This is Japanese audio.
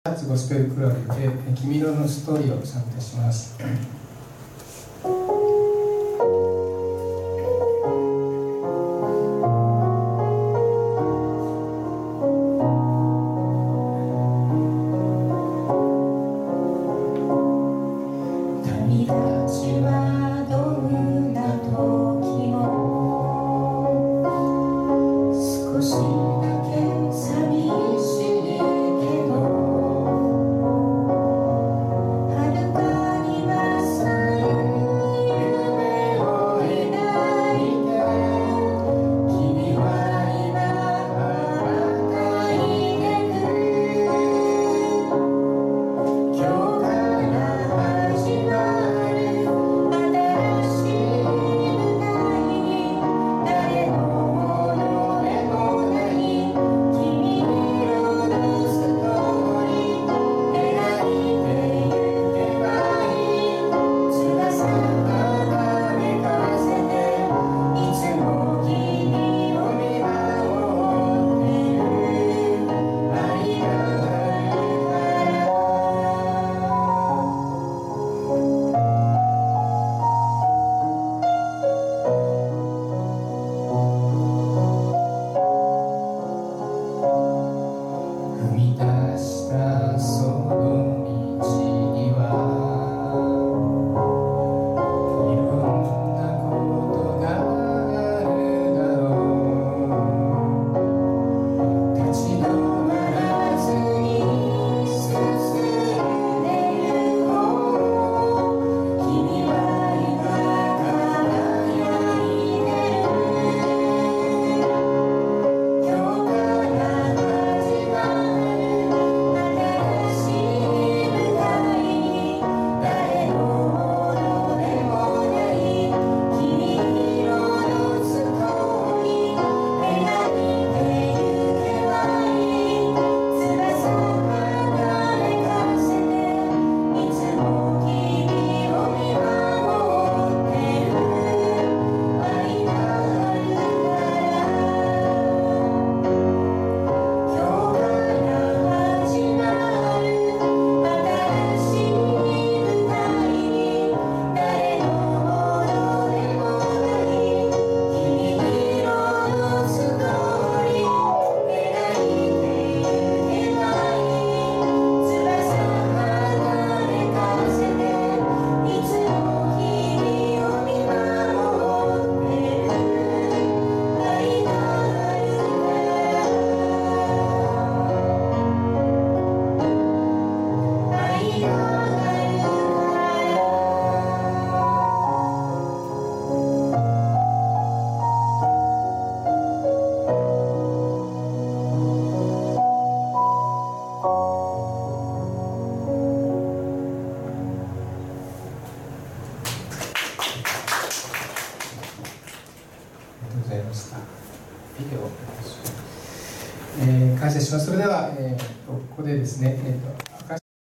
初ゴスペルクラブで「君色のストーリー」を参加します。 旅立ちはどんな時も少しだけ寂しいけど、遥かに勝る夢を描いて君は今羽ばたいてく。今日から始まる新しい舞台に、誰のものでもない君色のストーリー描いてゆけばいい。翼はめかせていつも君を見守ってる。愛があるから。踏み出したその道にはいろんなことがあるだろう。立ち止まらずに進んでゆこう。君は今輝いてる。今日から始まる新しい舞台に、誰のものでもない君色のストーリー描いてゆけばいい。翼はめかせていつも君を見守ってる。愛があるから今日から始まる新しい舞台に、誰のものでもない君色のストーリー描いてゆけばいい。翼はめかせていつも君を見守ってる。愛があるから愛があるから。 ありがとうございました。ビデオをお願いします。感謝します。それでは、ここでですね、